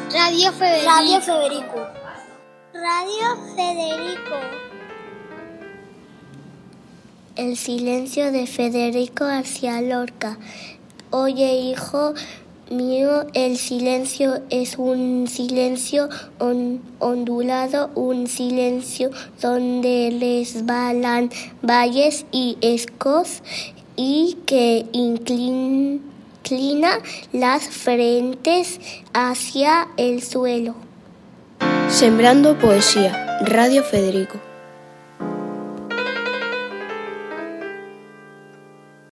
Radio Federico. Radio Federico. Radio Federico. El silencio de Federico García Lorca. Oye, hijo mío, el silencio es un silencio ondulado, un silencio donde resbalan valles y escos y que inclina las frentes hacia el suelo. Sembrando poesía. Radio Federico.